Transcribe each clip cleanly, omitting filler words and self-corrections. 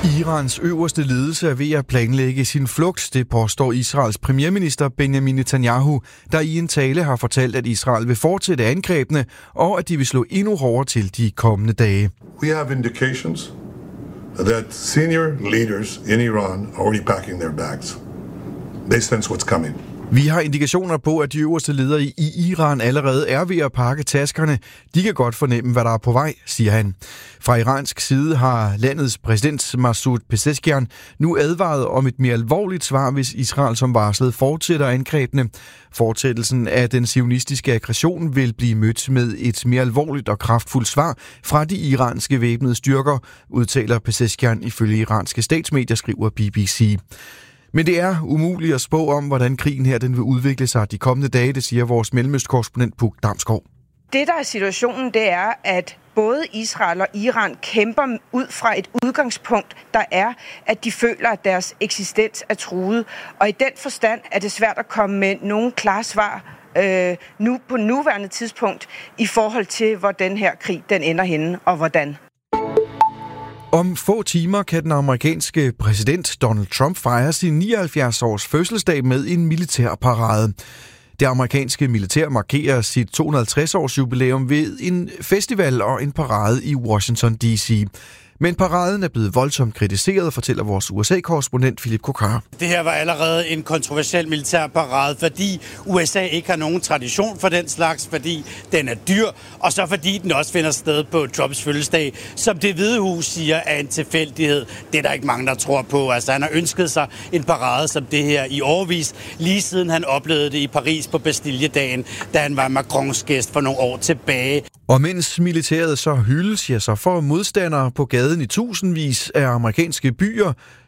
Irans øverste ledelse er ved at planlægge sin flugt, det påstår Israels premierminister Benjamin Netanyahu, der i en tale har fortalt, at Israel vil fortsætte angrebene, og at de vil slå endnu hårdere til de kommende dage. We have indications that senior leaders in Iran are already packing their bags. They sense what's coming. Vi har indikationer på, at de øverste ledere i Iran allerede er ved at pakke taskerne. De kan godt fornemme, hvad der er på vej, siger han. Fra iransk side har landets præsident Masoud Pezeshkian nu advaret om et mere alvorligt svar, hvis Israel som varslet fortsætter angrebene. Fortsættelsen af den zionistiske aggression vil blive mødt med et mere alvorligt og kraftfuldt svar fra de iranske væbnede styrker, udtaler Pezeshkian ifølge iranske statsmedier, skriver BBC. Men det er umuligt at spå om, hvordan krigen her den vil udvikle sig de kommende dage, det siger vores mellemøstkorrespondent Puk Damsgaard. Det, der er situationen, det er, at både Israel og Iran kæmper ud fra et udgangspunkt, der er, at de føler, at deres eksistens er truet. Og i den forstand er det svært at komme med nogle klare svar nu på nuværende tidspunkt i forhold til, hvor den her krig den ender henne og hvordan. Om få timer kan den amerikanske præsident Donald Trump fejre sin 79-års fødselsdag med en militærparade. Det amerikanske militær markerer sit 250-års jubilæum ved en festival og en parade i Washington D.C. Men paraden er blevet voldsomt kritiseret, fortæller vores USA-korrespondent Philip Kokar. Det her var allerede en kontroversiel militærparade, fordi USA ikke har nogen tradition for den slags, fordi den er dyr, og så fordi den også finder sted på Trumps fødselsdag, som Det Hvide Hus siger er en tilfældighed. Det er der ikke mange, der tror på. Altså, han har ønsket sig en parade som det her i årevis, lige siden han oplevede det i Paris på Bastilledagen, da han var Macrons gæst for nogle år tilbage. Og mens militæret så hyldes, så får modstandere på gaden i tusindvis af amerikanske byer.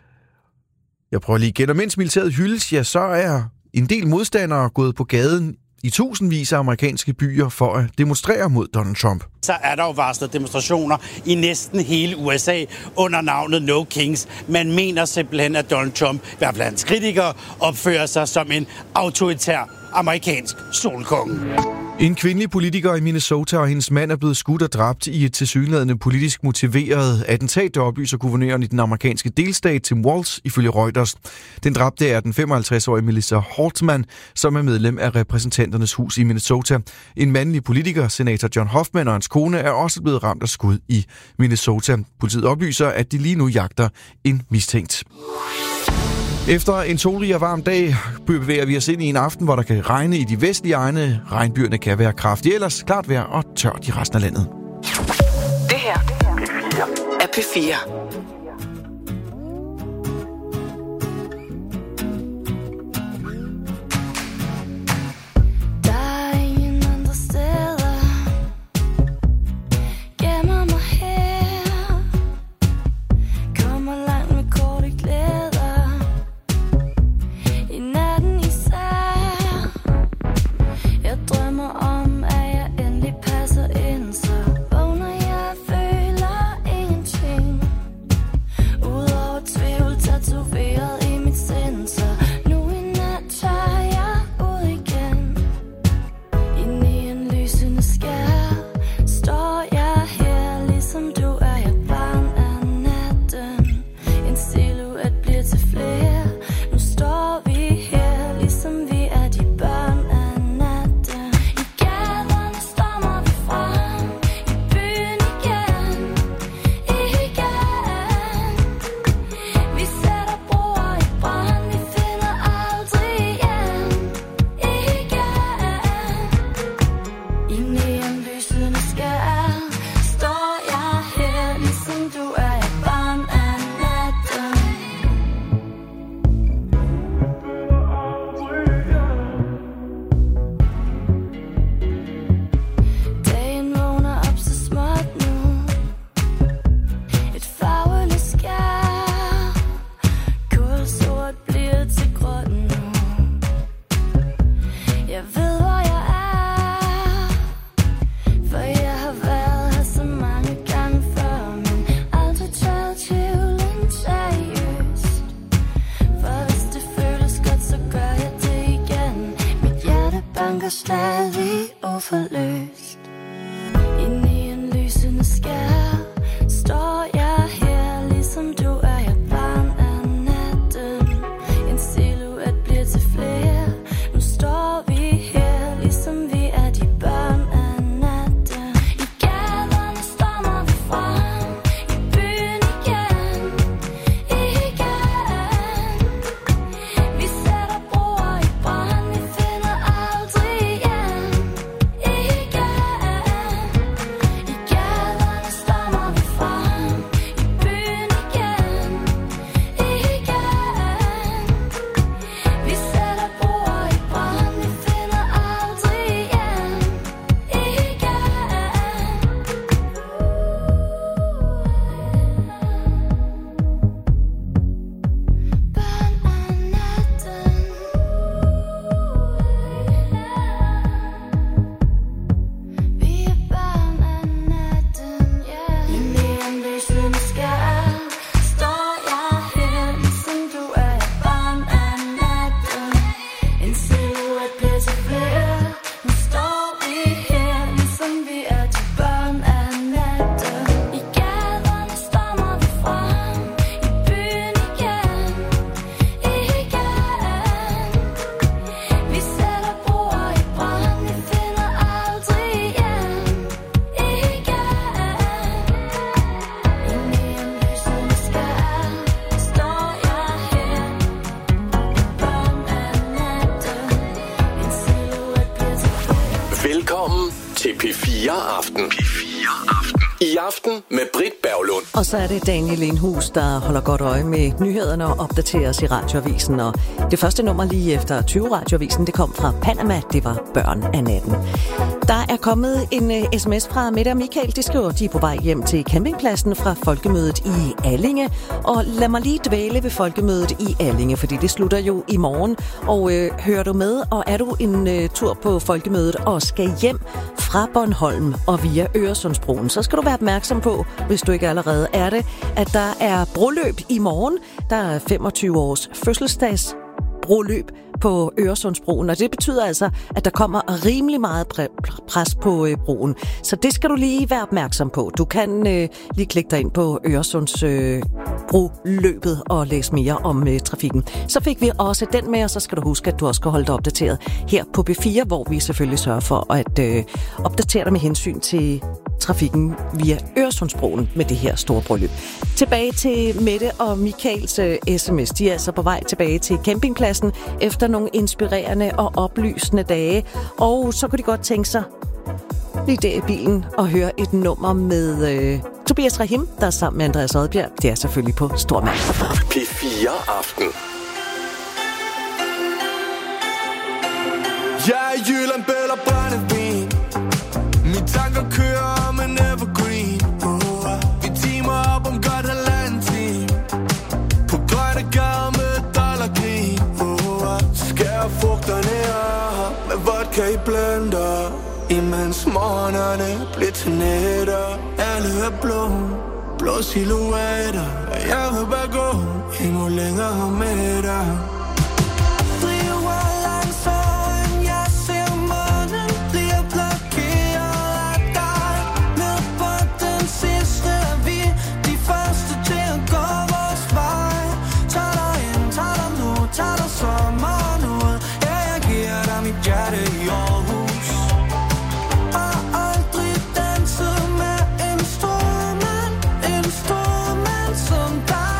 Jeg prøver lige igen. Og mens militæret hyldes, så er en del modstandere gået på gaden i tusindvis af amerikanske byer for at demonstrere mod Donald Trump. Så er der jo varslet demonstrationer i næsten hele USA under navnet No Kings. Man mener simpelthen, at Donald Trump, i hvert fald hans kritikere, opfører sig som en autoritær amerikansk solkonge. En kvindelig politiker i Minnesota og hendes mand er blevet skudt og dræbt i et tilsyneladende politisk motiveret attentat, der oplyser guvernøren i den amerikanske delstat Tim Walz ifølge Reuters. Den dræbte er den 55-årige Melissa Holtzman, som er medlem af repræsentanternes hus i Minnesota. En mandlig politiker, senator John Hoffman og hans kone, er også blevet ramt af skud i Minnesota. Politiet oplyser, at de lige nu jagter en mistænkt. Efter en solrig og varm dag bevæger vi os ind i en aften, hvor der kan regne i de vestlige egne. Regnbyerne kan være kraftige, ellers klart vejr og tørt i resten af landet. Det her er P4. Stadig uforløst. Inde i en lysende skær står jeg her, ligesom du er. Jeg P4 Aften. P4 Aften. I aften med Britt Berglund. Og så er det Daniel Lindhus, der holder godt øje med nyhederne og opdaterer os i Radioavisen. Og det første nummer lige efter 20 Radioavisen, det kom fra Panama. Det var børn af natten. Der er kommet en sms fra Mette og Michael. De skriver, de er på vej hjem til campingpladsen fra folkemødet i Allinge. Og lad mig lige dvæle ved folkemødet i Allinge, fordi det slutter jo i morgen. Og hører du med, og er du en tur på folkemødet og skal hjem fra Bornholm og via Øresundsbroen, så skal du være opmærksom på, hvis du ikke allerede er det, at der er broløb i morgen. Der er 25 års fødselsdags broløb på Øresundsbroen, og det betyder altså, at der kommer rimelig meget pres på broen. Så det skal du lige være opmærksom på. Du kan lige klikke dig ind på Øresundsbroløbet og læse mere om trafikken. Så fik vi også den med, og så skal du huske, at du også skal holde dig opdateret her på B4, hvor vi selvfølgelig sørger for at opdatere dig med hensyn til trafikken via Øresundsbroen med det her store broløb. Tilbage til Mette og Michaels sms. De er altså på vej tilbage til campingpladsen efter nogle inspirerende og oplysende dage. Og så kunne de godt tænke sig lige der i bilen og høre et nummer med Tobias Rahim, der er sammen med Andreas Odbjerg. Det er selvfølgelig på Stormand. P4 Aften. Jeg er Jylland, bæller, brændevin. Mine tanker kører om en evergreen. Vi teamer op om godt halvanden time. På grønne gader med dollargrin. Skærer frugterne af med vodka i blender. Imens morgenerne bliver til nætter. Alle er blå silhuetter. Jeg vil bare gå endnu længere med dig. Driver langsomt, jeg ser månen bliver blokeret af dig. Ned på den sidste er vi de første til at gå vores vej. Tag dig ind, tag dig nu, tag dig sommeren ud. Ja, jeg giver dig mit hjerte i Aarhus. Og aldrig danset med en stor mand som dig.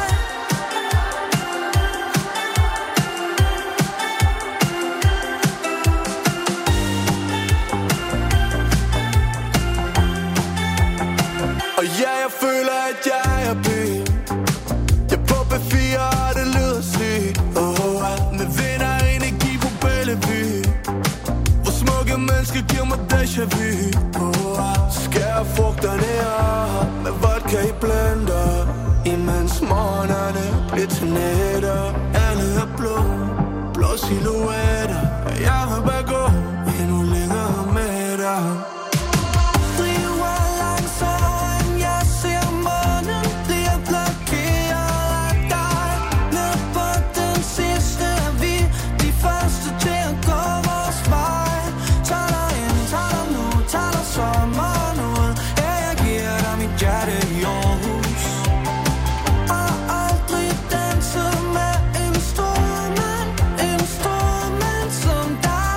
Og ja, jeg føler, at jeg er byen. Jeg er på B4, og det lyder sygt. Med vinder energi på Bellevue. Hvor smukke mennesker giver mig déjà vu. Skærer frugterne af med vodka i blender. Imens morgenerne bliver til nætter. Alle er blå silhuetter. Jeg vil bare gå endnu længere med dig. Driver langsomt, jeg ser månen bliver blokeret af dig. Ned på den sidste er vi de første til at gå vores vej. Tag dig ind, tag dig nu, tag dig sommeren ud. Ja, jeg giver dig mit hjerte i Aarhus. Og aldrig danset med en stor mand som dig.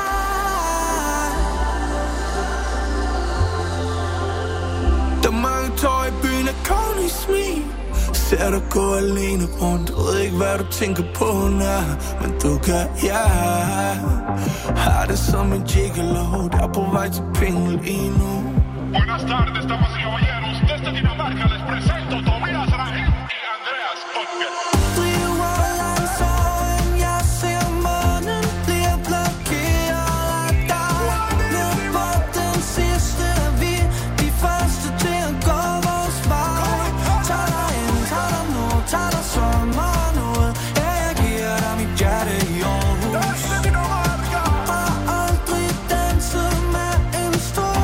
Der er mange tår i byen af kongens smil. Ser dig gå alene rundt. Ved ikke hvad du tænker på nær. Men du kan, ja. Har det som en gigolo. Der er på vej til penge lige nu. Buenas tardes, damas y caballeros. Desde Dinamarca les presento Tobias Rahim y Andreas Odbjerg. Driver langsomt, jeg ser månen bliver blokeret af dig. Ned på den sidste er vi de første til at gå vores vej. Tag dig ind, tag dig nu, tag dig sommeren ud. Ja, jeg giver dig mit hjerte i Aarhus. Og aldrig danset med en stor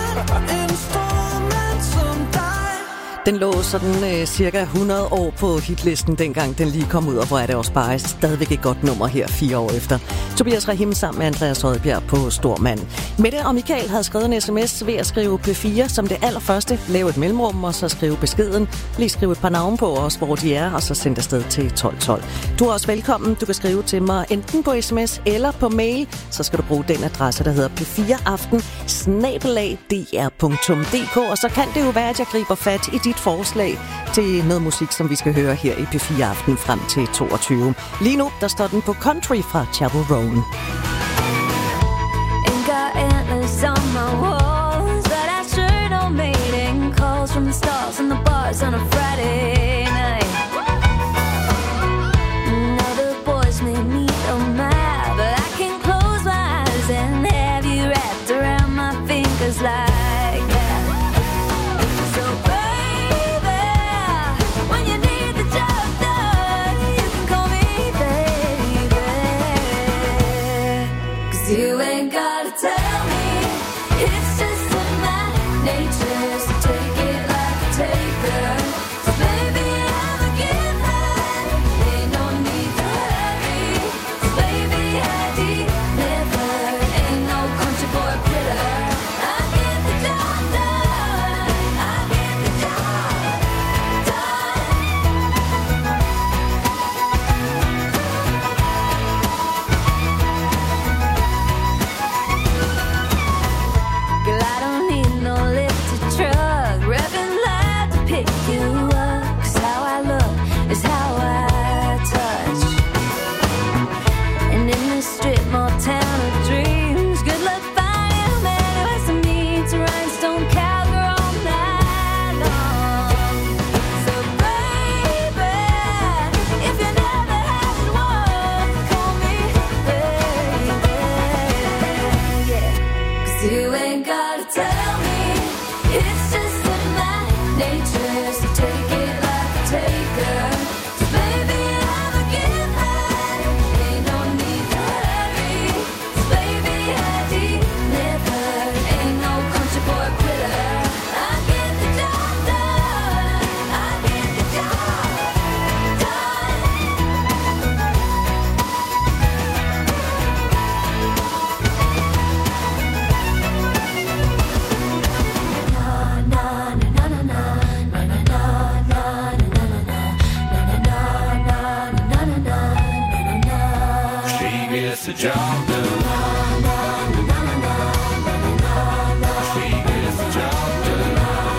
mand som dig. Den lå sådan cirka 100 år på hitlisten, dengang den lige kom ud, og hvor er det også bare stadigvæk et godt nummer her 4 år efter. Tobias Rahim sammen med Andreas Odbjerg på Stormand. Mette og Michael havde skrevet en sms ved at skrive P4 som det allerførste. Lave et mellemrum, og så skrive beskeden. Lige skrive et par navne på os, hvor de er, og så sende afsted til 1212. Du er også velkommen. Du kan skrive til mig enten på sms eller på mail. Så skal du bruge den adresse, der hedder p4aften@dr.dk. Og så kan det jo være, at jeg griber fat i dit forslag til noget musik, som vi skal høre her i P4 Aften frem til 22. Lige nu, der står den på Country fra Chapel Roan. Ain't got antlers on my walls, but I calls from the stars and the bars on a Friday night. Other boys made me so mad, but I can close my eyes and have you wrapped around my fingers like that. So baby, when you need the job done, you can call me baby. 'Cause you ain't gotta tell me, it's just in my nature, so take it like a taker. So baby, I'm a giver, ain't no need to hurry. So baby, I deliver, ain't no country boy quitter. I get the job done, I get the job done. Girl, I don't need no lifted truck, revving loud to pick you up. 'Cause how I look is how I touch. And in this strip mall town of dreams, good luck finding a man who has some needs, rhinestone cowgirl all night long. So baby, if you never had one, call me baby, yeah. 'Cause you ain't gotta tell me, it's just in my nature, so take it like a taker. So baby, I'm a giver, ain't no need to hurry. So baby, I deliver, ain't no country boy quitter. I get the job done, I get the job done. She gets the job done. She gets the job done.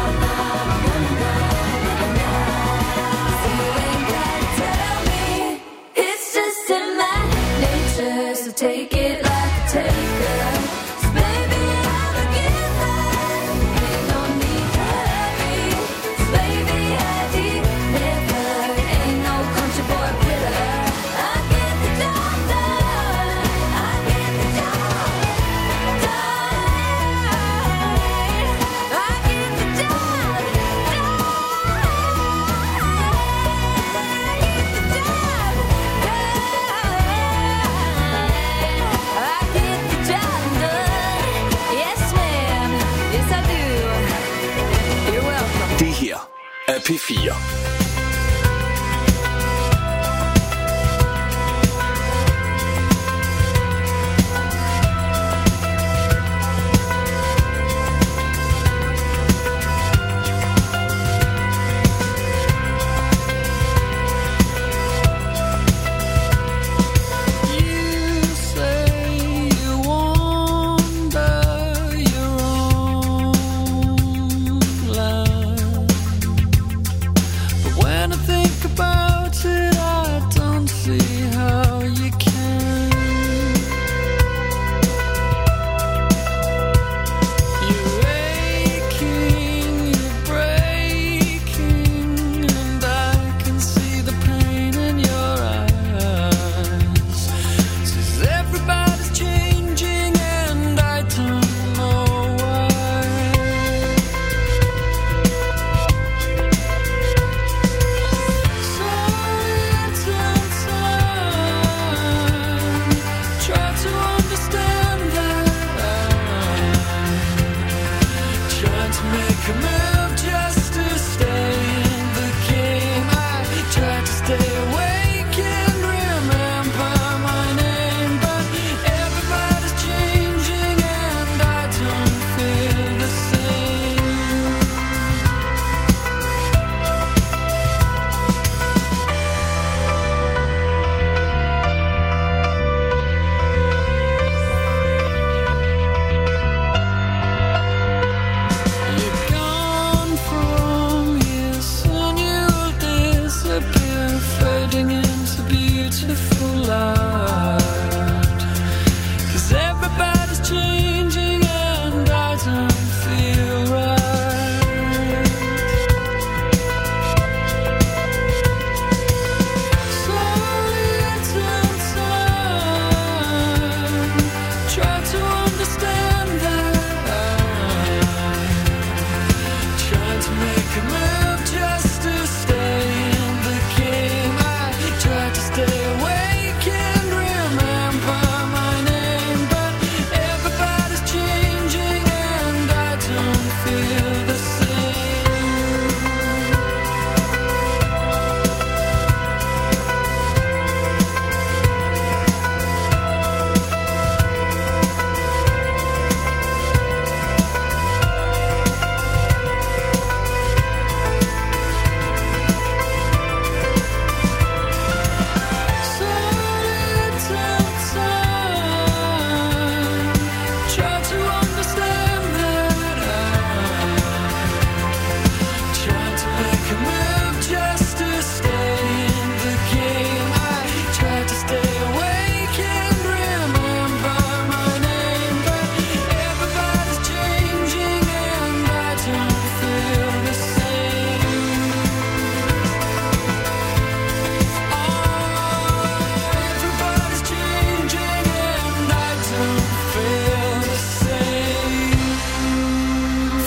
You ain't gotta tell me, it's just in my nature, so take it like a taker. So baby, I'm a giver, ain't no need to hurry. So baby, I deliver, ain't no country boy quitter. I get the job done, I get the job done. I get the job Det her er P4.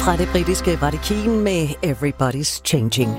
Fra det britiske var det Keane med Everybody's Changing.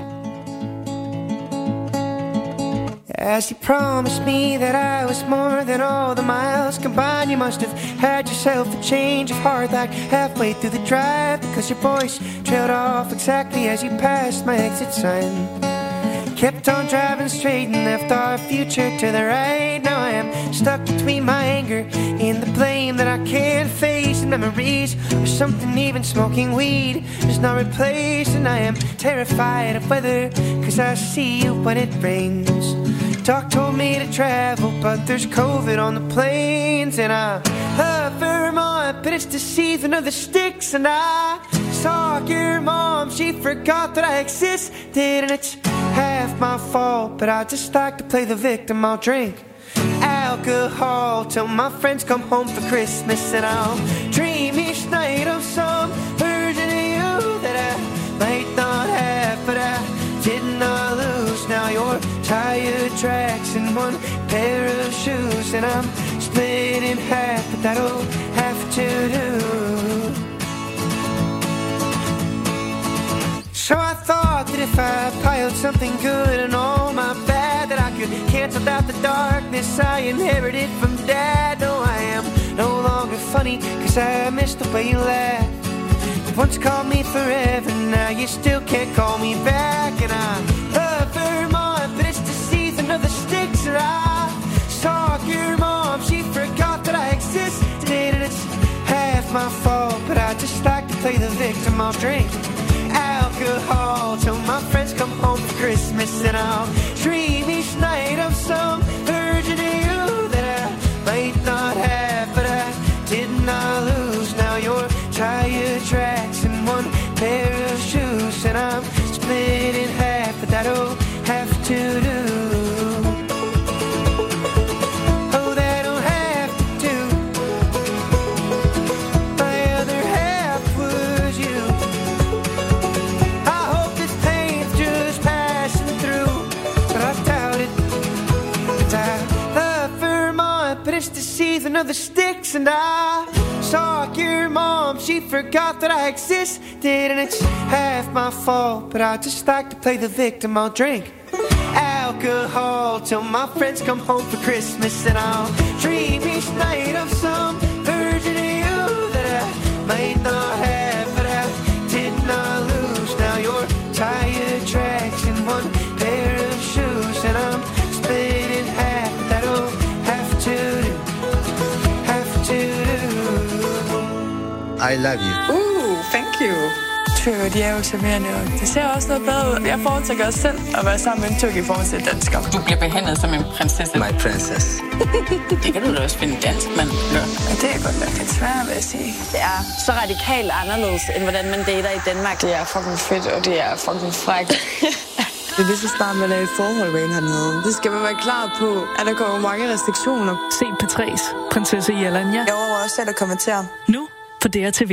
As you promised me that I was more than all the miles combined, you must have had yourself a change of heart like halfway through the drive, because your voice trailed off exactly as you passed my exit sign. Kept on driving straight and left our future to the right. Now I am stuck between my anger and the blame that I can't face, and memories or something even smoking weed is not replaced. And I am terrified of weather, cause I see you when it rains. Doc told me to travel, but there's COVID on the planes. And I love Vermont, but it's the season of the sticks. And I saw your mom, she forgot that I existed. And it's half my fault, but I just like to play the victim. I'll drink alcohol till my friends come home for Christmas. And I'll dream each night of some version of you that I might not have, but I did not lose. Now you're tire tracks and one pair of shoes, and I'm split in half, but that'll have to do. So I thought that if I piled something good and all my bad, that I could cancel out the darkness I inherited from Dad. No, I am no longer funny, cause I missed the way you laughed. You once called me forever, now you still can't call me back. And I love Vermont, but it's the season of the sticks. And I saw your mom, she forgot that I existed. And it's half my fault, but I just like to play the victim. I'll drink alcohol till my friends come home for Christmas. And I'll dream each night of some version of you that I might not have, but I did not lose. Now you're tire tracks and one pair of shoes, and I'm split in half, but that'll have to do. Oh, that'll have to do. My other half was you. I hope this pain's just passing through, but I doubt it. 'Cause I love Vermont, but it's the season of the sticks. And I saw your mom, she forgot that I existed. And it's half my fault, but I just like to play the victim. I'll drink alcohol till my friends come home for Christmas. And I'll dream each night of some version of you that I might not have, but I did not lose. Now you're tire tracks and one pair of shoes, and I'm split in half. That'll have to do, have to do. I love you. Thank you. De er jo charmerende, og det ser også noget bedre ud. Jeg foretrækker også selv at være sammen med en tyrk i forhold til dansker. Du bliver behandlet som en prinsesse. My princess. Det kan du da også finde dansk, mand. Ja, det er godt nok lidt svært, vil jeg sige. Det er så radikalt anderledes, end hvordan man dater i Danmark. Det er fucking fedt, og det er fucking frækt. Det er lige så snart, man er i forhold med en hernede. Det skal man være klar på, at der kommer mange restriktioner. Se P3's prinsesse Jelanja. Jeg overvejer også selv at kommentere. Nu på DRTV.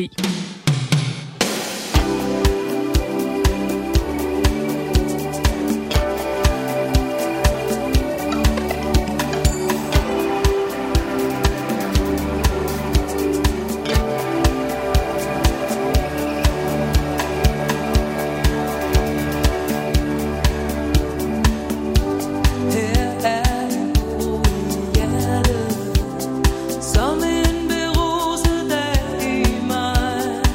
Som en beruset dag i maj.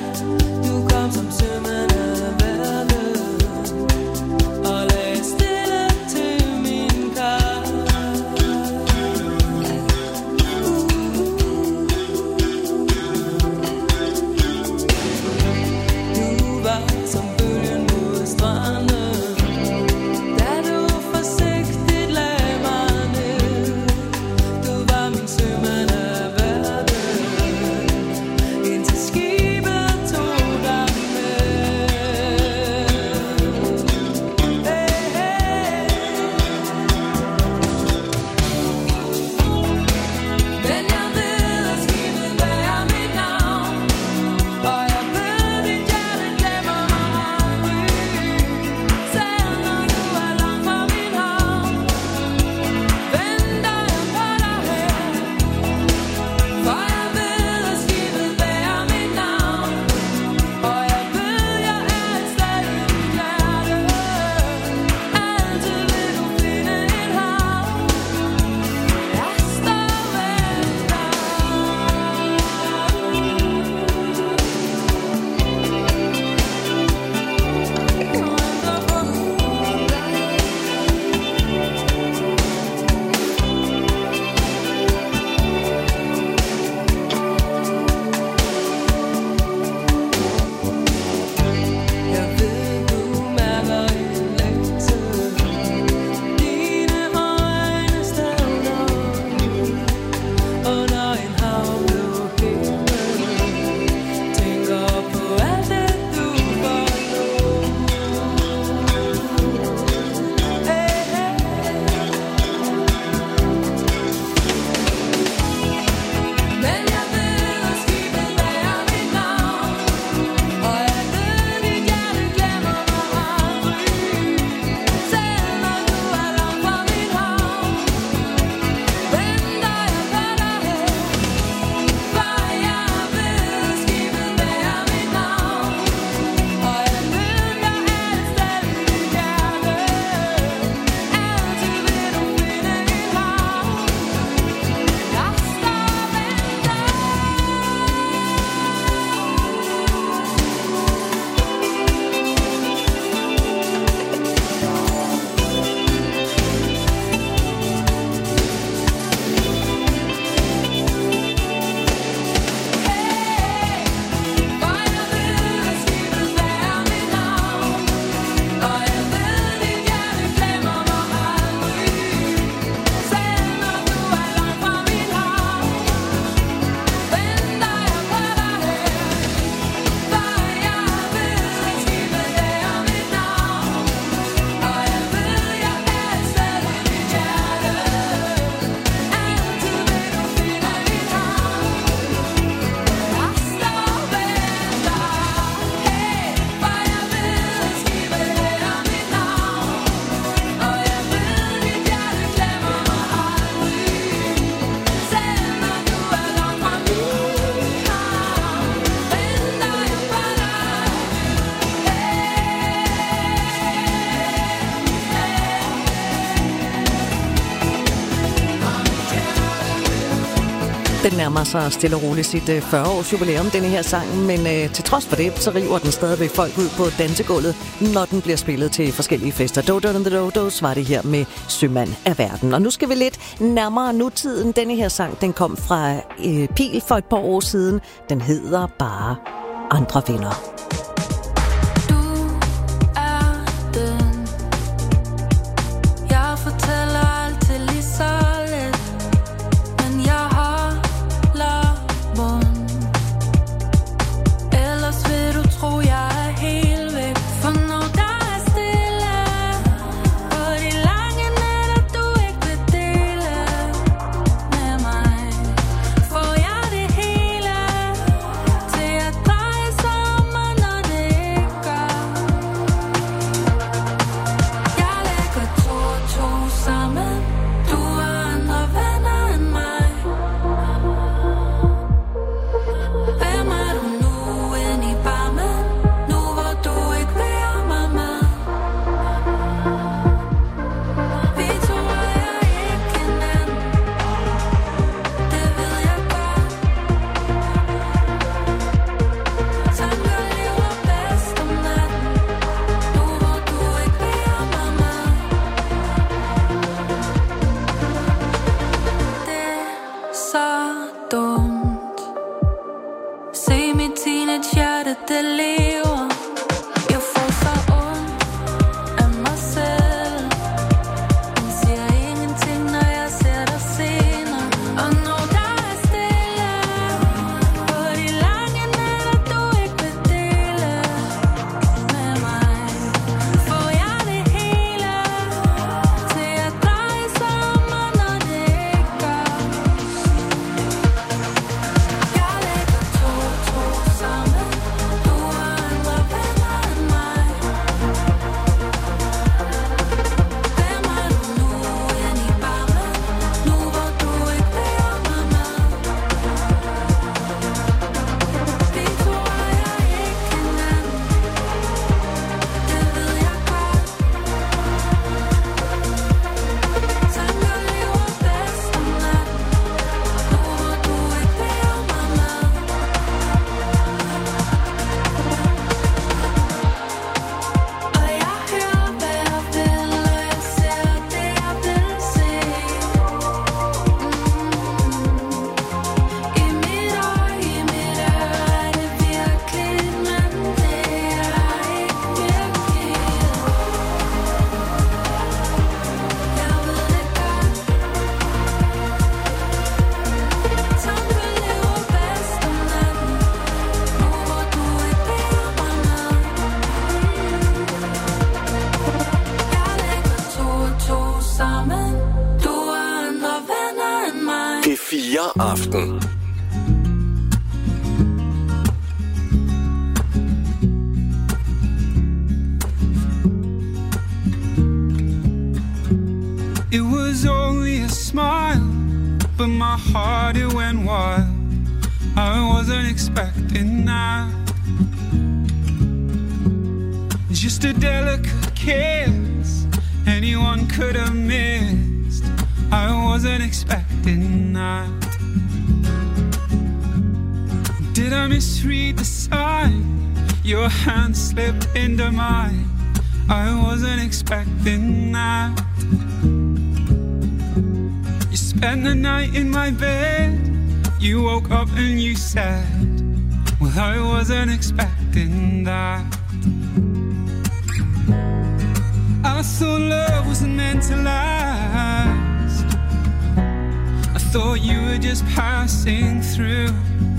Den nærmer sig stille og roligt sit 40-års jubilæum, denne her sang, men til trods for det, så river den stadigvæk folk ud på dansegulvet, når den bliver spillet til forskellige fester. Dodo and the Dodos var det her med Sømand af verden. Og nu skal vi lidt nærmere nutiden. Denne her sang, den kom fra Pil for et par år siden. Den hedder bare Andre Venner. Aften. It was only a smile, but my heart it went wild. I wasn't expecting that. Just a delicate kiss, anyone could have missed. I wasn't expecting that. Did I misread the sign? Your hand slipped into mine. I wasn't expecting that. You spent the night in my bed. You woke up and you said, well, I wasn't expecting that. I thought love wasn't meant to last. I thought you were just passing through.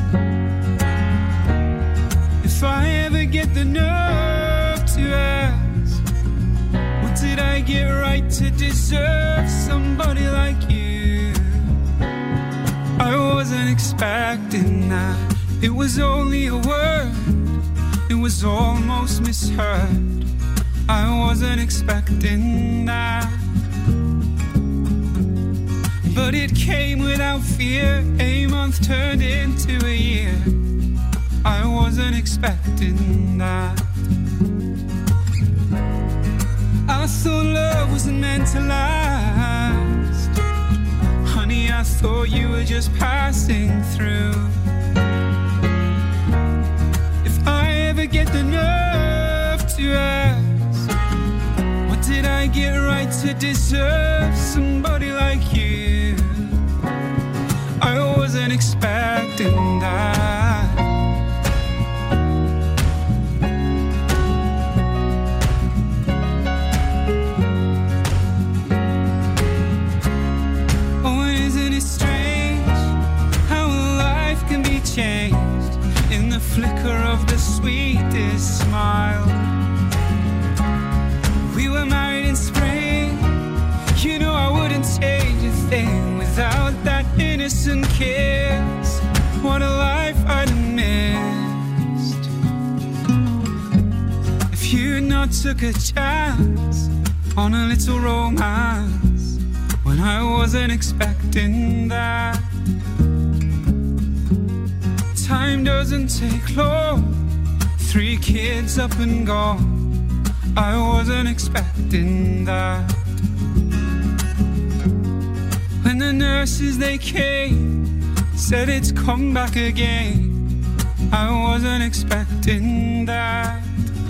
If I ever get the nerve to ask, what did I get right to deserve somebody like you? I wasn't expecting that. It was only a word, it was almost misheard. I wasn't expecting that. But it came without fear. A month turned into a year. I wasn't expecting that. I thought love wasn't meant to last. Honey, I thought you were just passing changed in the flicker of the sweetest smile. We were married in spring. You know I wouldn't change a thing without that innocent kiss. What a life I'd have missed if you not took a chance on a little romance when I wasn't expecting that. Time doesn't take long. 3 kids up and gone. I wasn't expecting that. When the nurses they came, said it's come back again, I wasn't expecting that.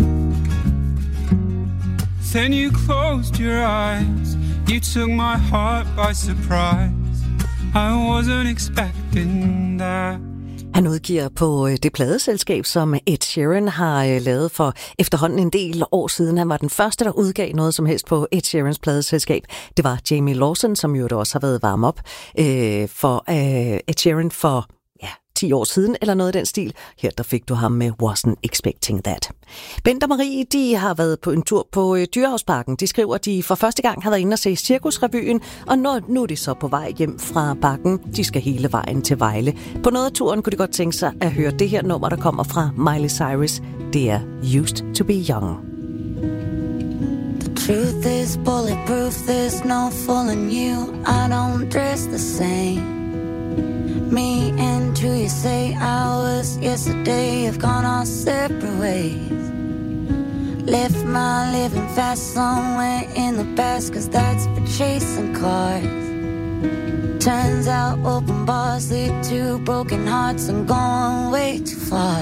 Then you closed your eyes, you took my heart by surprise. I wasn't expecting that. Han udgiver på det pladeselskab, som Ed Sheeran har lavet for efterhånden en del år siden. Han var den første, der udgav noget som helst på Ed Sheerans pladeselskab. Det var Jamie Lawson, som jo også har været varm op for Ed Sheeran for 10 år siden, eller noget i den stil. Her der fik du ham med Wasn't Expecting That. Bent og Marie, de har været på en tur på Dyrehavsparken. De skriver, at de for første gang har været inde og se Cirkusrevyen, og nu er de så på vej hjem fra parken. De skal hele vejen til Vejle. På noget af turen kunne de godt tænke sig at høre det her nummer, der kommer fra Miley Cyrus. Det er Used to be Young. The truth is bulletproof, there's no fooling you. I don't dress the same. Me and who you say I was yesterday have gone our separate ways. Left my living fast somewhere in the past, 'cause that's for chasing cars. Turns out open bars lead to broken hearts and going way too far.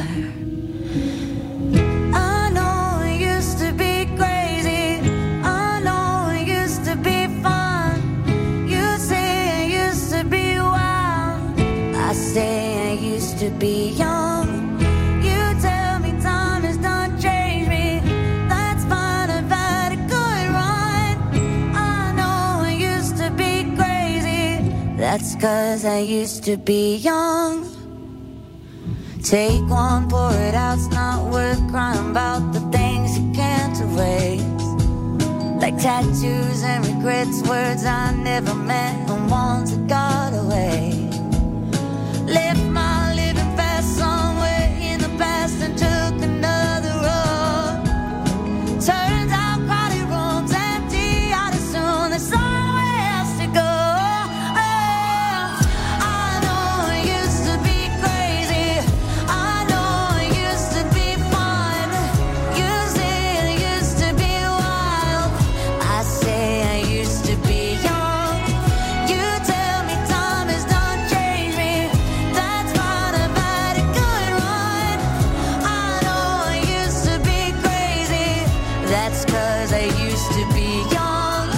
I know it used to be crazy, I know it used to be fun. You say it used to be wild, I say I used to be young. You tell me time has done changed me. That's fine, I've had a good run. I know I used to be crazy. That's 'cause I used to be young. Take one, pour it out. It's not worth crying about the things you can't erase. Like tattoos and regrets, words I never meant, and ones that got away. Left my living fast somewhere in the past and took another road. Turns out crowded rooms empty out as soon. There's somewhere else to go. I know it used to be crazy, I know it used to be fun. You say it used to be wild, I say I used to be young. You tell me time has done changed me. That's fine, I've had a good run. I know I used to be crazy. That's 'cause I used to be young.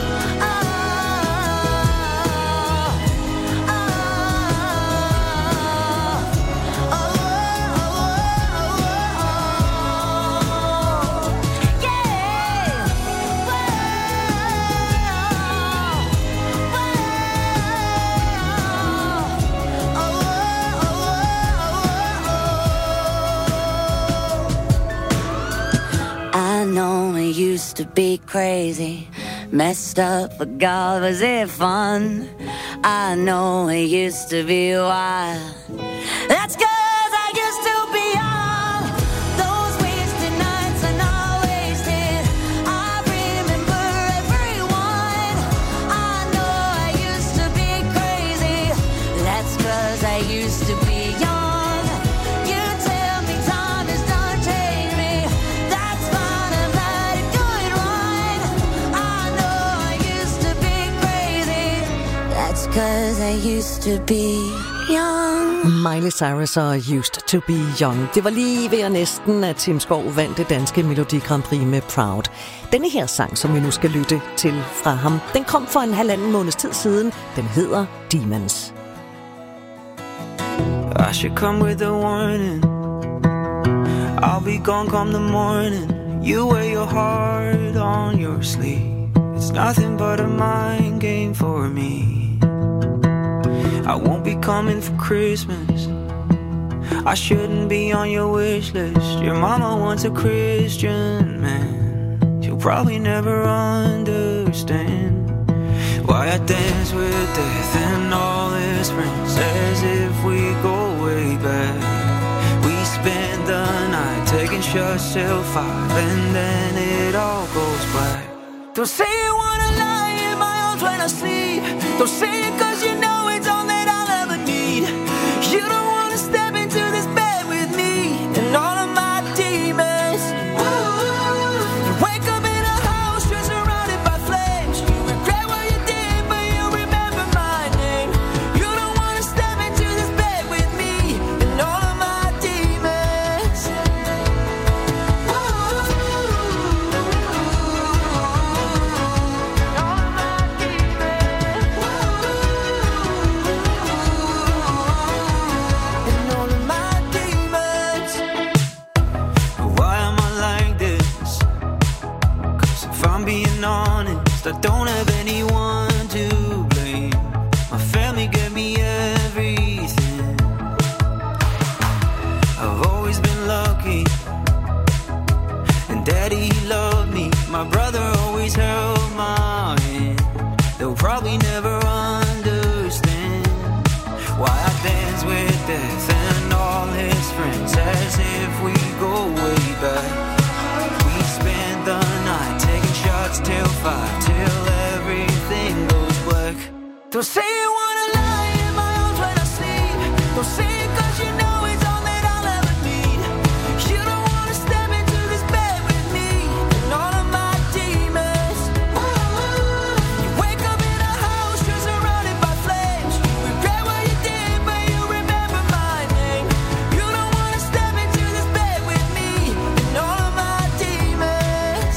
I know it used to be crazy, messed up, but God, was it fun? I know it used to be wild. That's 'cause I used to be young. Those wasted nights are not wasted. I remember everyone. I know I used to be crazy. That's 'cause I used to be young. You tell me time has done changed me. That's fine, I've had a good run. I know I used to be crazy. That's 'cause I used to be young. Miley Cyrus og Used to be Young. Det var lige ved at næsten, at Tim Skov vandt det danske Melodi Grand Prix med Proud. Denne her sang, som vi nu skal lytte til fra ham, den kom for en 1,5 måneds tid siden. Den hedder Demons. I should come with a warning. I'll be gone come the morning. You wear your heart on your sleeve. It's nothing but a mind game for me. I won't be coming for Christmas. I shouldn't be on your wish list. Your mama wants a Christian man. She'll probably never understand why I dance with death and all his friends, as if we go way back. We spend the night taking shots till 5, and then it all goes black. Don't say you wanna lie in my arms when I sleep. Don't say it 'cause you know it's all that I'll ever need. You don't wanna step into this bed with me and all of my demons. You wake up in a house just surrounded by flames. You regret what you did, but you remember my name. You don't wanna step into this bed with me and all of my demons. Being honest, I don't have anyone to blame. My family gave me everything. I've always been lucky, and Daddy, he loved me. My brother always held my hand. They'll probably never understand why I dance with death and all his friends, as if we go way back. We spend the night taking shots till 5, till everything goes black. Don't say you wanna lie in my arms when I sleep. Don't say it 'cause you know it's all that I'll ever need. You don't wanna step into this bed with me and all of my demons. You wake up in a house just surrounded by flames. You regret what you did, but you remember my name. You don't wanna step into this bed with me and all of my demons.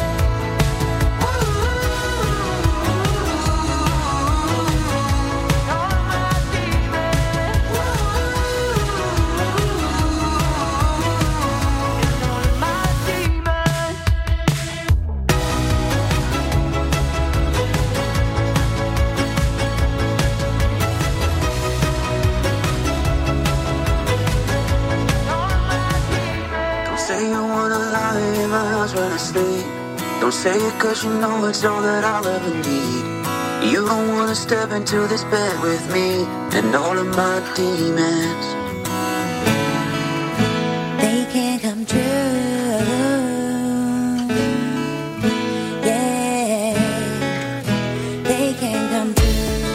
Don't say you wanna lie in my arms when I sleep. Don't say it 'cause you know it's all that I'll ever need. You don't wanna step into this bed with me and all of my demons. They can't come true. Yeah, they can't come true.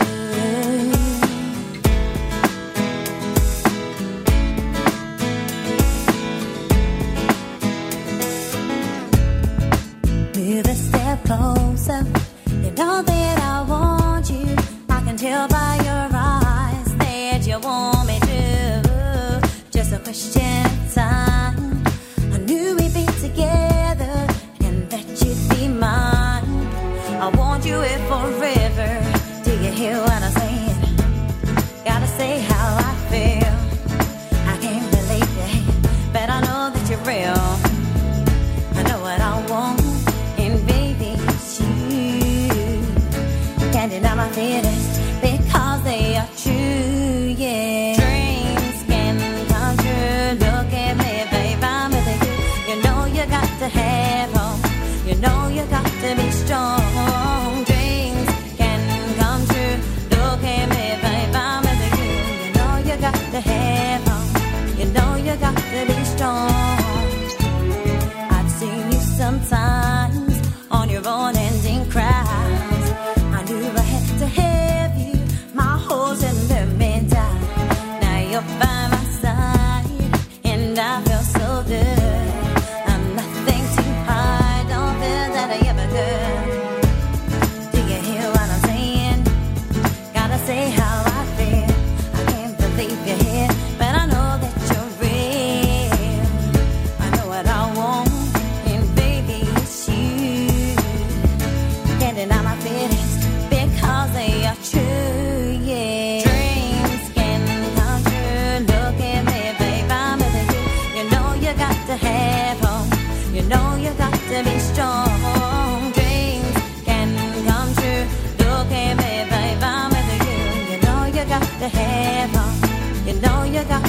Move a step closer. You know that I want you. I can tell by your eyes that you want me to. Just a question of time. I knew we'd be together and that you'd be mine. I want you here forever. Do you hear what I'm saying? Gotta say how I feel. I can't believe it, but I know that you're real. I know what I want, and baby, it's you. Can't deny my feelings because they are true, yeah. Dreams can come true. Look at me, babe, I'm with you. You know you got to have hope. You know you got to be strong. Dreams can come true. Look at me, babe, I'm with you. You know you got to have hope. You know you got to be strong. I've seen you sometimes on your own ending cries. I knew I had to have you. My holes and let me die. Now you're by my side, and I feel so good. I'm nothing too hard, don't feel that I ever could. Do you hear what I'm saying? Gotta say how I feel. I can't believe you're here, but I know that you're real.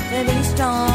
to be strong.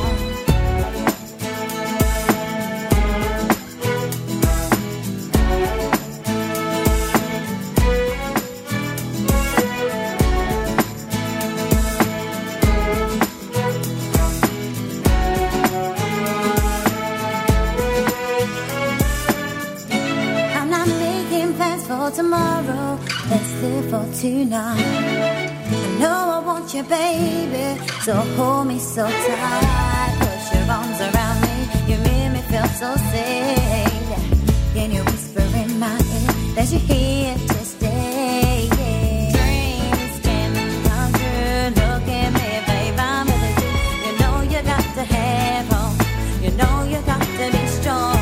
Tomorrow, let's live for tonight. I know I want you, baby, so hold me so tight. Put your arms around me, you make me feel so safe. Can you whisper in my ear that you're here to stay? Dreams can come true. Look at me, babe, I'm with you. You know you got to have hope. You know you got to be strong.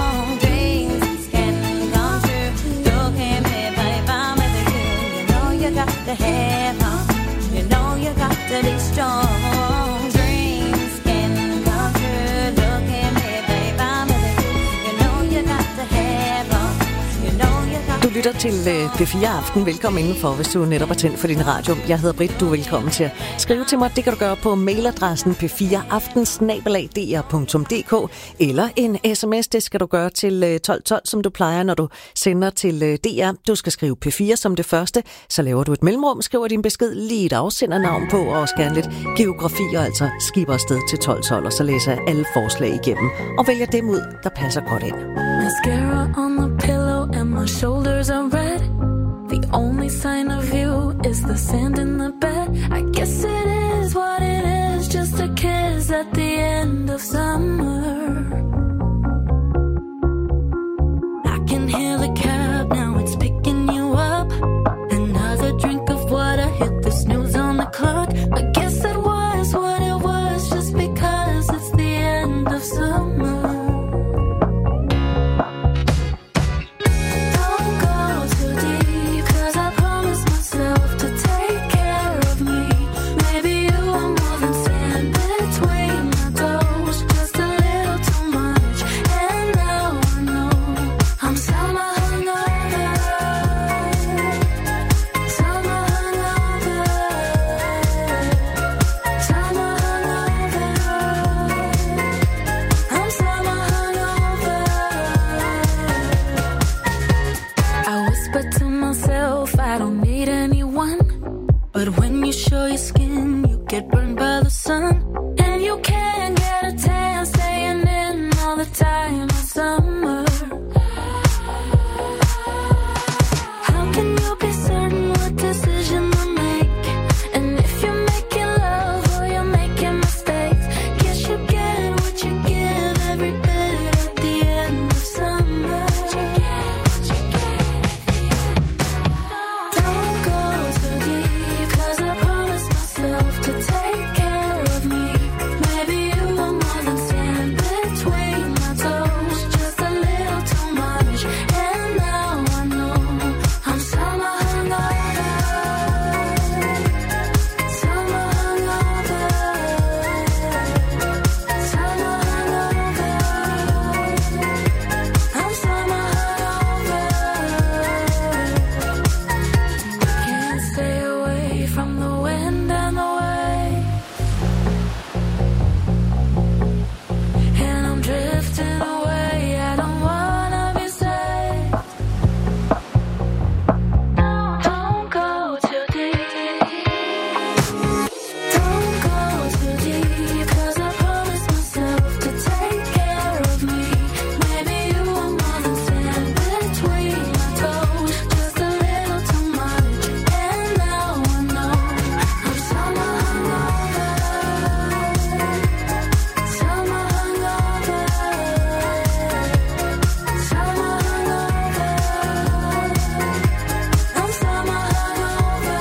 To have hope, you know you got to be strong. Dreams can come true. Look at me, babe, I'm with you. You know you got to have hope. You know you got. Du lytter til P4 Aften. Velkommen indenfor, hvis du netop er tændt for din radio. Jeg hedder Britt, du er velkommen til at skrive til mig. Det kan du gøre på mailadressen p4aften@dr.dk eller en sms. Det skal du gøre til 1212, som du plejer, når du sender til DR. Du skal skrive P4 som det første. Så laver du et mellemrum, skriver din besked, lige et afsendernavn på, og også gerne lidt geografi, og altså skiber afsted til 1212, og så læser jeg alle forslag igennem og vælger dem ud, der passer godt ind. Mascara on the pillow and my shoulders are red. The only sign of you is the sand in the bed. I guess it is what it is, just a kiss at the end of summer. I can hear the cab, now it's picking you up. Another drink of water, hit the snooze on the clock. I guess it was what it was, just because it's the end of summer. But when you show your skin, you get burned by the sun. And you can't get a tan staying in all the time in summer. How can you be certain what decision to make? And if you're making love or you're making mistakes, guess you get what you give every bit at the end of summer. Don't go too deep, 'cause I promised myself to take care of me. Maybe you were more than sand between my toes, just a little too much. And now I know I'm summer hungover, summer hungover, summer hungover. I'm summer hungover. Can't stay away from the wind and the wave, and I'm drifting away. I don't wanna be saved. Don't go too deep. Don't go too deep, 'cause I promised myself to take care of me. Maybe you were more than sand between my toes, just a little too much. And now I know I'm summer hungover, summer hungover, summer hungover. I'm summer hungover.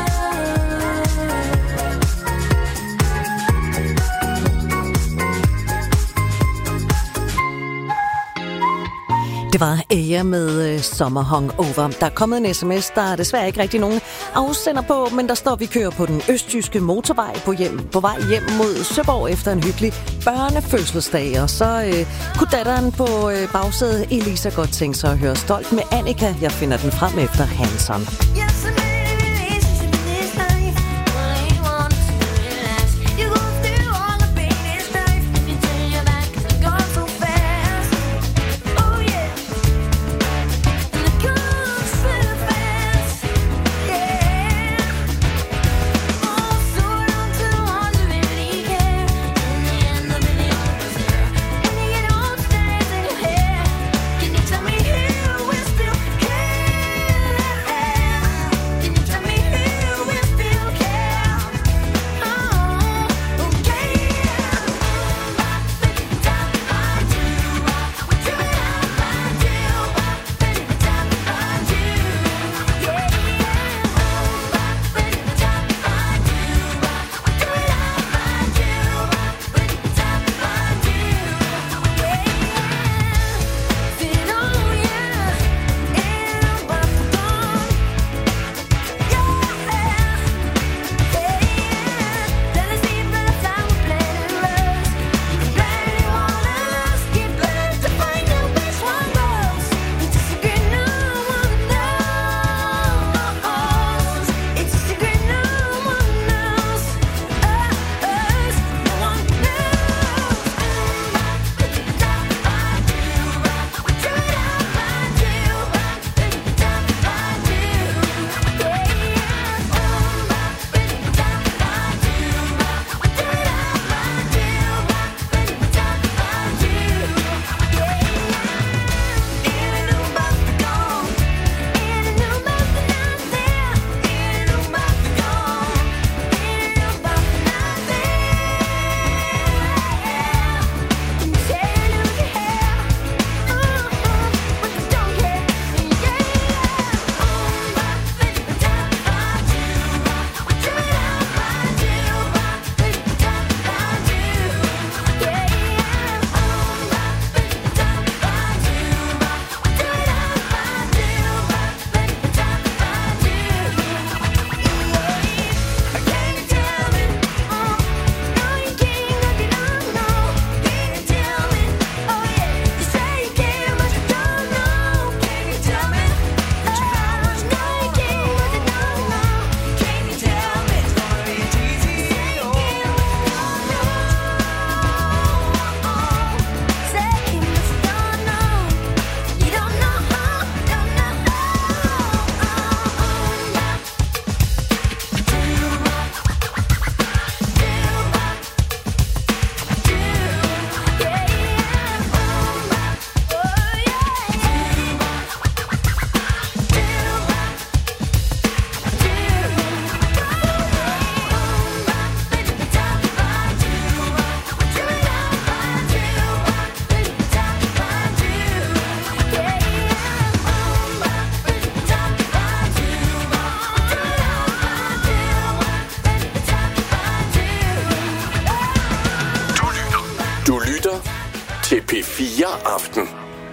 Det var Aya med Summer Hungover. Der er kommet en sms, der er desværre ikke rigtig nogen afsender på, men der står, vi kører på den østtyske motorvej på vej hjem mod Søborg efter en hyggelig børnefødselsdag. Og så kunne datteren på bagsædet Elisa godt tænke sig at høre Stolt med Annika. Jeg finder den frem efter Hanson. You go through all the P4 Aften.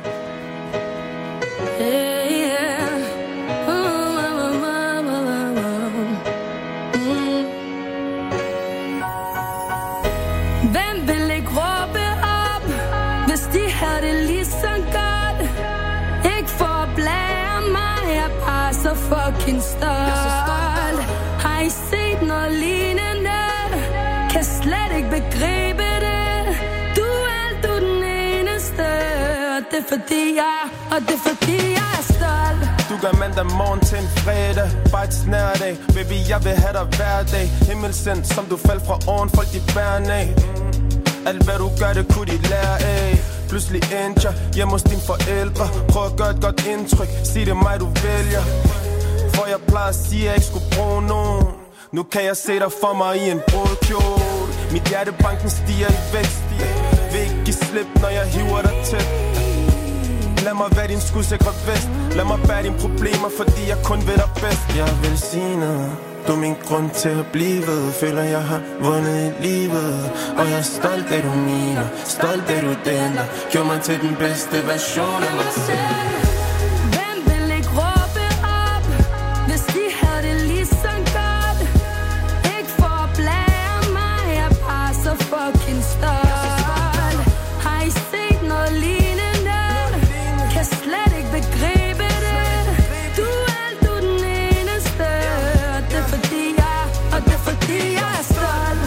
Hvem vil ikke råbe op, hvis de havde det lige så godt? Ikke for at blære mig, jeg bare så fucking stolt. Har I set noget lignende? Kan slet ikke begribe det. Du er alt, du er den eneste. Og det er fordi jeg er stolt. Du gør mandag morgen til en fredag. Bare et snært af. Baby, jeg vil have dig hver dag. Himmelsendt, som du faldt fra oven. Folk de bærer af. Alt hvad du gør, det kunne de lære af. Pludselig endte jeg hjemme hos dine forældre. Prøv at gøre et godt indtryk. Sig det mig, du vælger. For jeg plejer at sige, at jeg ikke skulle bruge nogen. Nu kan jeg se dig for mig i en brudkjole. Mit hjertebanken stiger i vækst. Vil ikke give slip, når jeg hiver dig tæt. Lad mig være din skudsikre vest. Lad mig bære dine problemer, fordi jeg kun ved dig bedst. Jeg er velsignet. Du er min grund til at blive. Føler jeg har vundet i livet. Og jeg er stolt af du mener. Stolt af du den der gjorde mig til den bedste version af mig selv. Hvem vil ikke råbe op, hvis de havde det lige så godt? Ikke for at blære mig, jeg er bare så fucking stolt. Har I set noget lignende? Kan slet ikke begribe det. Du er alt, du er den eneste. Og det er fordi jeg er stolt.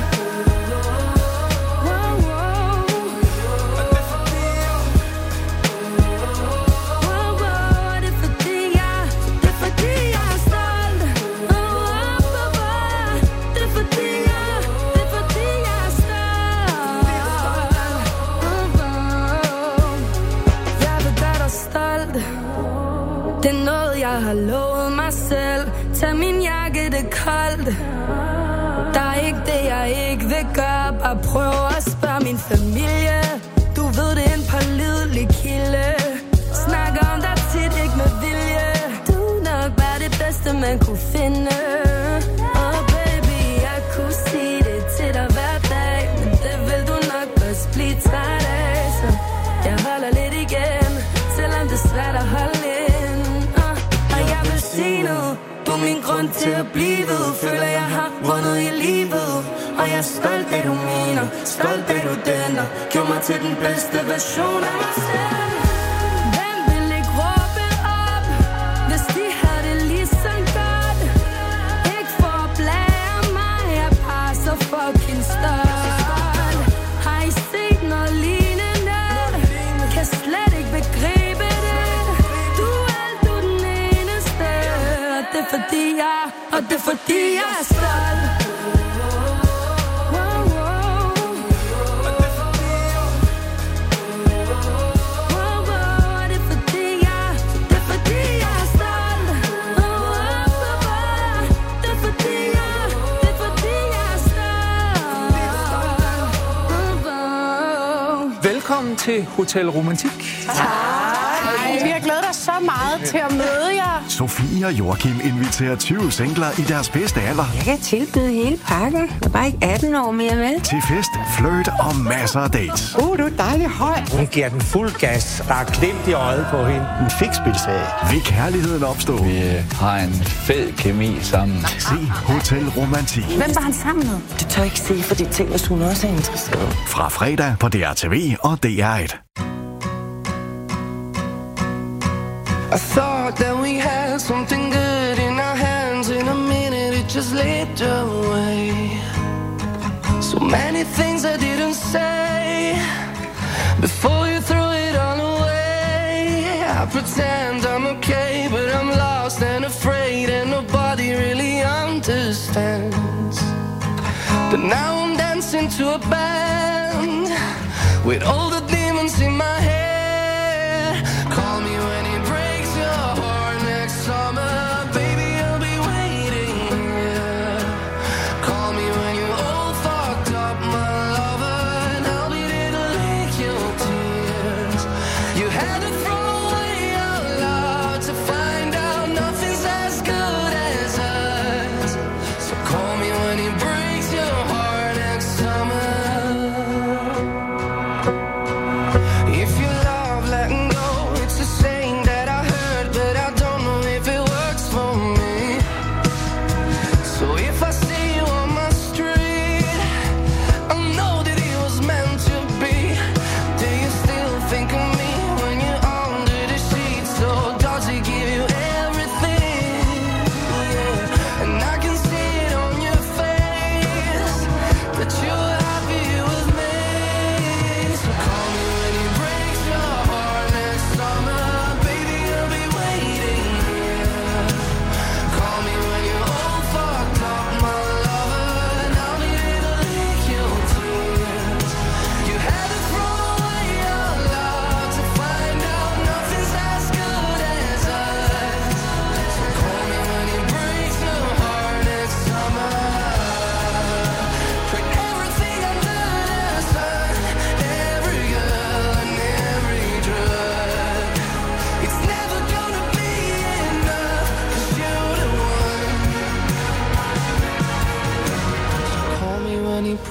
Wow, wow. Det er fordi jeg er stolt. Det er fordi jeg er stolt. Jeg vil gøre dig stolt. Det er noget, jeg har lovet mig selv. Tag min jakke, det er koldt. Der er ikke det, jeg ikke vil gøre. Bare prøv at spørge min familie. Du ved, det er en pålidelig kilde. Snakker om dig tit, ikke med vilje. Du er nok bare det bedste, man kunne finde. Og baby, jeg kunne sige det til dig hver dag. Men det vil du nok også blive træt af. Så jeg holder lidt igen, selvom det er svært at holde ind. Og jeg vil sige nu, du er min grund til at blive. Føler jeg har vundet i livet. Og jeg er stolt af du mener. Stolt af du den der gjorde mig til den bedste version af mig selv. Hvem vil ikke råbe op, hvis de havde det lige så godt? Ikke for at blære mig, jeg er bare så fucking stolt. Har I set noget lignende? Kan slet ikke begribe det. Du er alt, du er den eneste. Og det er fordi jeg er stolt. Wow, wow. Det er fordi jeg er stolt. Det er fordi jeg er stolt. Velkommen til Hotel Romantik. Tak. Vi har glædet os så meget til at møde jer. Sofie og Joachim inviterer 20 singler i deres bedste alder. Jeg kan tilbyde hele pakken. Jeg er bare ikke 18 år mere, vel? Til fest, flirt og masser af dates. Du er dejlig høj. Hun giver den fuld gas. Der er glimt i øjet på hende. En fikspilsag. Vil kærligheden opstå? Vi har en fed kemi sammen. Se Hotel Romantik. Hvem var han sammen med? Du tør ikke se, for de ting, hvis hun også er interesseret. Fra fredag på DRTV og DR1. I thought that we had something good in our hands. In a minute it just slipped away. So many things I didn't say before you threw it all away. I pretend I'm okay, but I'm lost and afraid, and nobody really understands. But now I'm dancing to a band with all the demons in my head. Call me when it breaks your heart next summer. Baby, I'll be waiting here. Call me when you're all fucked up, my lover, and I'll be there to lick your tears. You had to throw away your love to find out nothing's as good as us. So call me when it breaks your heart next summer. If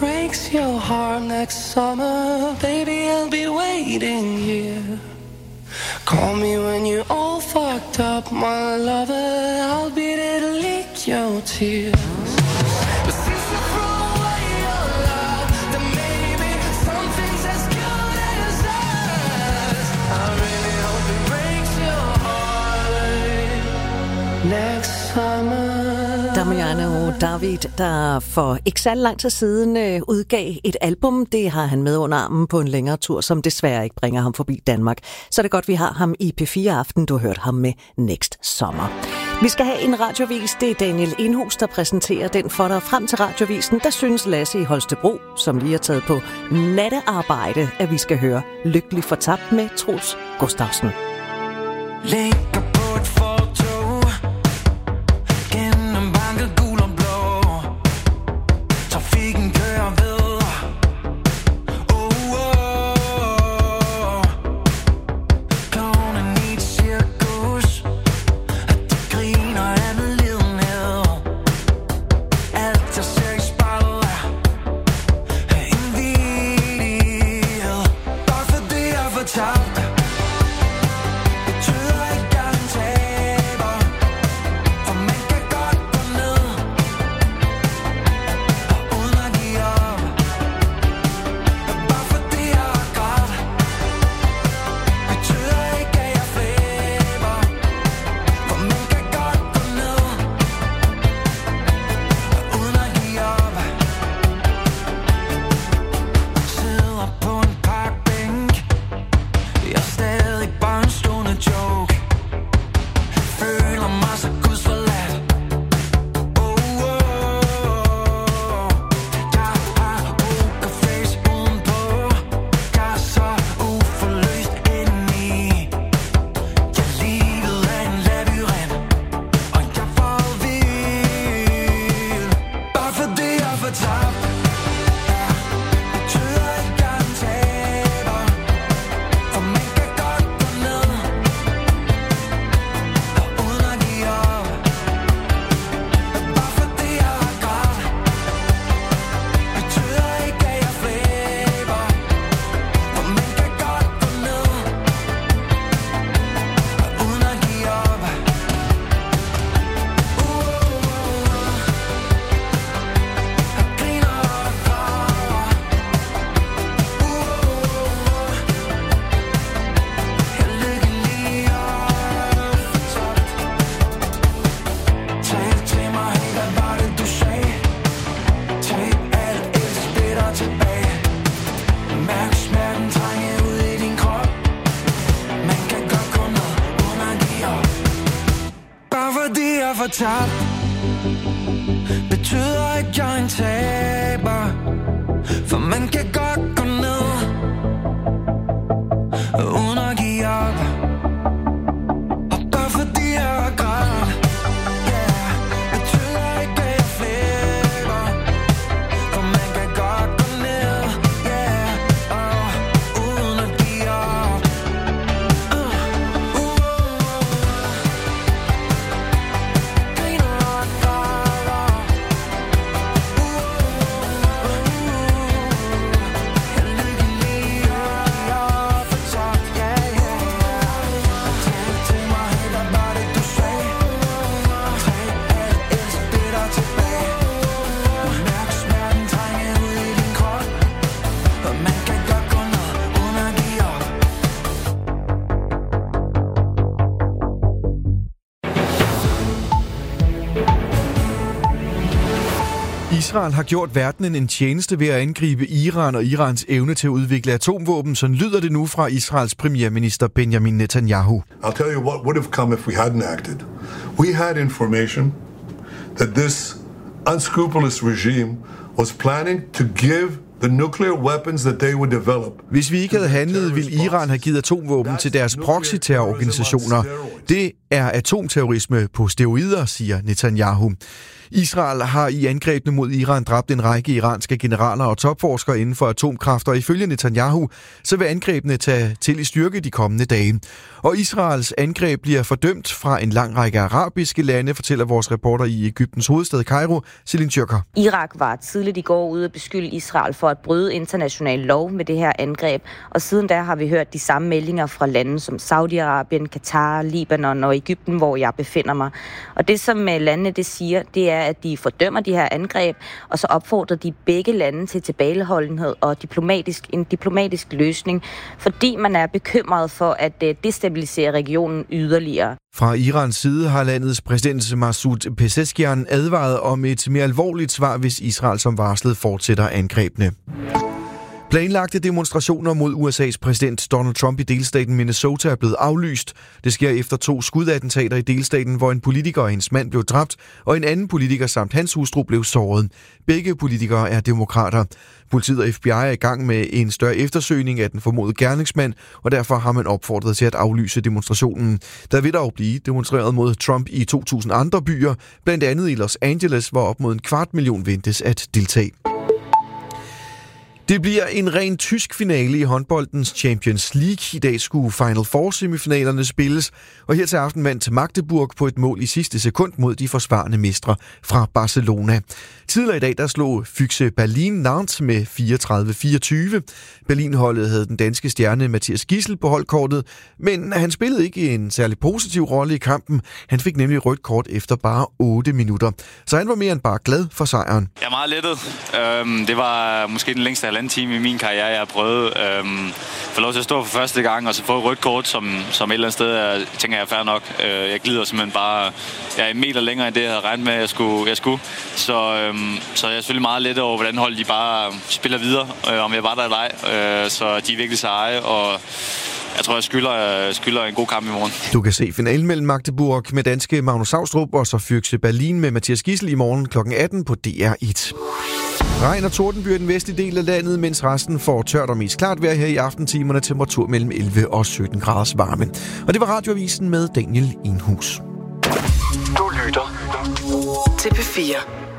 breaks your heart next summer, baby, I'll be waiting here. Call me when you're all fucked up, my lover, I'll be there to lick your tears. But since you threw away your love, then maybe something's as good as us. I really hope it breaks your heart next summer. Damiano David, der for ikke så lang tid siden udgav et album. Det har han med under armen på en længere tur, som desværre ikke bringer ham forbi Danmark. Så er det godt, vi har ham i P4 Aften. Du har hørt ham med Next Summer. Vi skal have en radiovis. Det er Daniel Enhus, der præsenterer den for dig. Frem til radiovisen, der synes Lasse i Holstebro, som lige er taget på nattearbejde, at vi skal høre Lykkelig fortabt med Troels Gustafsen. Ligger på et fortog, gennem banket gul og blå. Trafikken kører ved. Klovnen i et cirkus, at de griner af medlidenhed. Alt jeg ser i spejlet er indviet. Bare fordi jeg er fortabt. Fortabt betyder ikke, jeg er en taber, for man kan godt gå ned uden at give op. Og bare fordi jeg er græd, yeah, betyder ikke, at jeg flipper, for man kan godt gå ned, yeah, uden at give op. Israel har gjort verdenen en tjeneste ved at angribe Iran og Irans evne til at udvikle atomvåben. Sådan lyder det nu fra Israels premierminister Benjamin Netanyahu. I'll tell you what would have come if we hadn't acted. We had information that this unscrupulous regime was planning to give the nuclear weapons that they would develop. Hvis vi ikke havde handlet, ville Iran have givet atomvåben til deres proxy-terrororganisationer. Det er atomterrorisme på steroider, siger Netanyahu. Israel har i angrebene mod Iran dræbt en række iranske generaler og topforskere inden for atomkraft, og ifølge Netanyahu, så vil angrebene tage til i styrke de kommende dage. Og Israels angreb bliver fordømt fra en lang række arabiske lande, fortæller vores reporter i Egyptens hovedstad Kairo, Celine Tjørker. Irak var tidligt i går ude at beskylde Israel for at bryde international lov med det her angreb, og siden da har vi hørt de samme meldinger fra lande som Saudi-Arabien, Katar, Libanon og Egypten, hvor jeg befinder mig. Og det, som landene det siger, det er, at de fordømmer de her angreb, og så opfordrer de begge lande til tilbageholdenhed og en diplomatisk løsning, fordi man er bekymret for at destabilisere regionen yderligere. Fra Irans side har landets præsident Masoud Pezeshkian advaret om et mere alvorligt svar, hvis Israel som varslet fortsætter angrebene. Planlagte demonstrationer mod USA's præsident Donald Trump i delstaten Minnesota er blevet aflyst. Det sker efter 2 skudattentater i delstaten, hvor en politiker og hendes mand blev dræbt, og en anden politiker samt hans hustru blev såret. Begge politikere er demokrater. Politiet og FBI er i gang med en større eftersøgning af den formodede gerningsmand, og derfor har man opfordret til at aflyse demonstrationen. Der vil dog blive demonstreret mod Trump i 2.000 andre byer, blandt andet i Los Angeles, hvor op mod 250.000 ventes at deltage. Det bliver en ren tysk finale i håndboldens Champions League. I dag skulle Final Four-semifinalerne spilles, og her til aften vandt Magdeburg på et mål i sidste sekund mod de forsvarende mestre fra Barcelona. Tidligere i dag der slog Füchse Berlin Nantes med 34-24. Berlin-holdet havde den danske stjerne Mathias Gidsel på holdkortet, men han spillede ikke en særlig positiv rolle i kampen. Han fik nemlig rødt kort efter bare 8 minutter, så han var mere end bare glad for sejren. Jeg er meget lettet. Det var måske den længste halvanden time i min karriere, jeg har prøvet. Få lov til at stå for første gang, og så få et rødt kort, som et eller andet sted, tænker jeg er fair nok. Jeg glider simpelthen bare... Jeg er 1 meter længere, end det, jeg havde regnet med, at jeg skulle. Så jeg er selvfølgelig meget let over, hvordan holdet de bare spiller videre, om jeg var der eller ej. Så de er virkelig seje, og jeg tror, jeg skylder en god kamp i morgen. Du kan se finalen mellem Magdeburg med danske Magnus Saustrup og så Füchse Berlin med Mathias Gidsel i morgen kl. 18 på DR1. Regn og tordenbyr i den vestlige del af landet, mens resten får tørt og mest klart vejr her i aftentimerne. Temperatur mellem 11 og 17 graders varme. Og det var Radioavisen med Daniel Enhus. Du lytter til P4.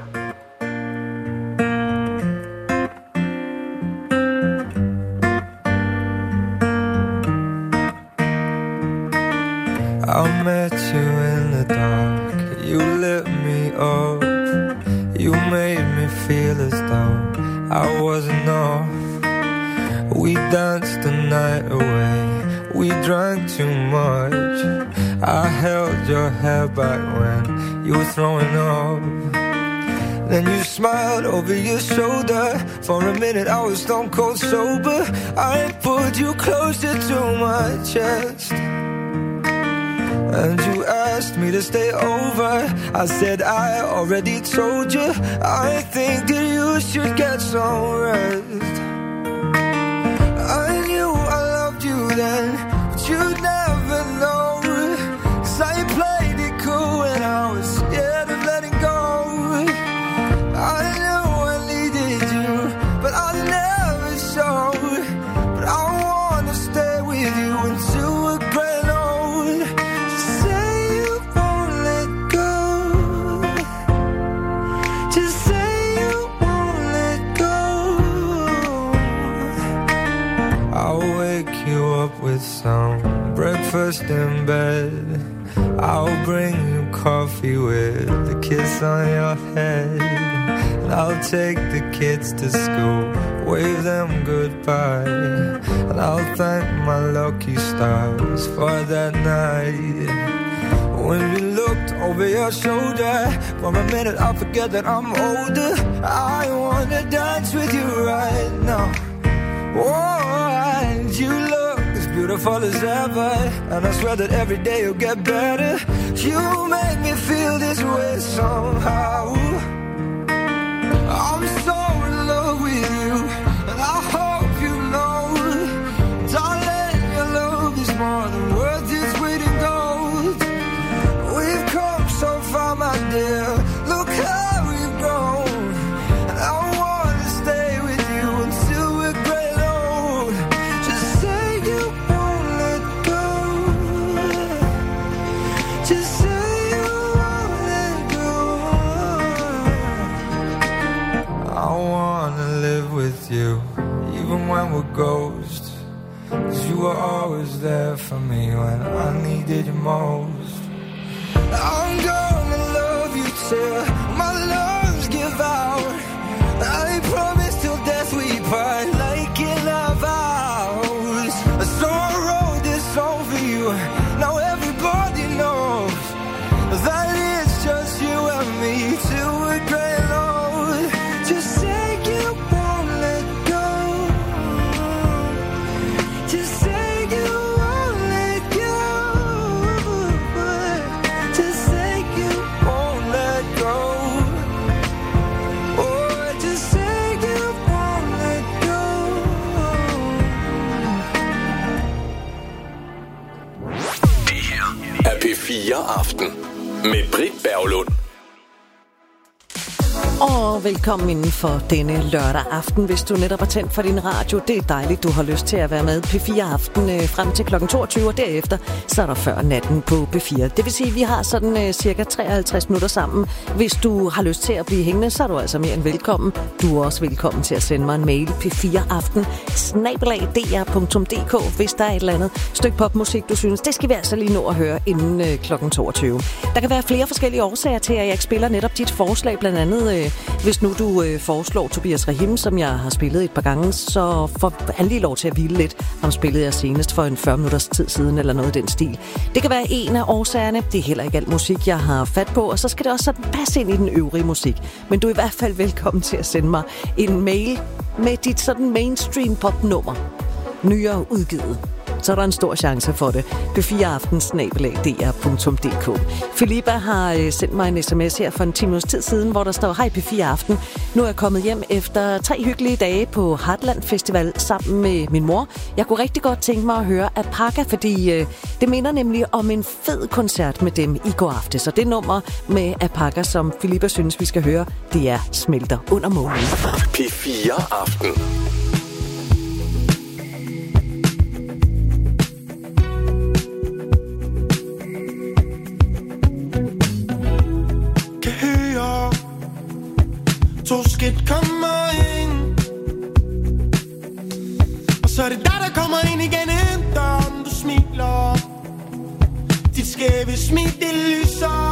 I met you in the dark, you lit me up, you made me feel as though I wasn't off. We danced the night away, we drank too much. I held your hair back when you were throwing up. Then you smiled over your shoulder. For a minute I was stone cold sober. I pulled you closer to my chest, and you asked me to stay over. I said I already told you, I think that you should get some rest. I knew I loved you then, but you'd never know. 'Cause I played it cool and I was scared of letting go. I knew I needed you, but I never showed. But I wanna stay with you until we're grown old. Just say you won't let go. Just say you won't let go. I'll wake you up with some breakfast in bed. I'll bring you coffee with a kiss on your head. And I'll take the kids to school, wave them goodbye. And I'll thank my lucky stars for that night. When we looked over your shoulder, for a minute I forget that I'm older. I wanna dance with you right now. Oh, and you look as beautiful as ever, and I swear that every day you'll get better. You make me feel this way somehow. I'm so in love with you, and I hope you know, darling, your love is more than worth its weight in gold. We've come so far, my dear, look how we've grown. And I wanna stay with you until we're great old. Just say you won't let go. Just say you won't let go. you, even when we're ghosts. 'Cause you were always there for me when I needed you most. I'm gonna love you till my lungs give out. I promise till death we part like in our vows. So I wrote this song for you. Now everybody knows that it's just you and me till we're growing old. Just say you won't let go. Just say you won't let go. Just say you won't let go. Oh, just say you won't let go. Det her er P4 Aften med Britt Berglund. Og velkommen inden for denne lørdag aften, hvis du netop har tændt for din radio. Det er dejligt, du har lyst til at være med P4 Aften frem til kl. 22, og derefter så er der før natten på P4. Det vil sige, at vi har sådan cirka 53 minutter sammen. Hvis du har lyst til at blive hængende, så er du altså mere end velkommen. Du er også velkommen til at sende mig en mail p4aften@dr.dk, hvis der er et eller andet stykke popmusik, du synes, det skal vi altså lige nå at høre inden kl. 22. Der kan være flere forskellige årsager til, at jeg ikke spiller netop dit forslag, blandt andet hvis nu du foreslår Tobias Rahim, som jeg har spillet et par gange, så får han lige lov til at hvile lidt. Han spillede jeg senest for en 40 minutters tid siden, eller noget i den stil. Det kan være en af årsagerne. Det er heller ikke alt musik, jeg har fat på, og så skal det også sådan passe ind i den øvrige musik. Men du er i hvert fald velkommen til at sende mig en mail med dit sådan mainstream popnummer. Nyere udgivet. Så er der en stor chance for det. p4aften@dr.dk. Filippa har sendt mig en sms her for en 10 minutters tid siden, hvor der står: Hej P4 Aften. Nu er jeg kommet hjem efter 3 hyggelige dage på Heartland Festival sammen med min mor. Jeg kunne rigtig godt tænke mig at høre Apaka, fordi det minder nemlig om en fed koncert med dem i går aftes. Så det nummer med Apaka, som Filippa synes, vi skal høre, det er Smelter under månen. P4 Aften. To skridt kommer ind, og så er det dig, der kommer ind igen inden døren. Du smiler, dit skæve smil, det lyser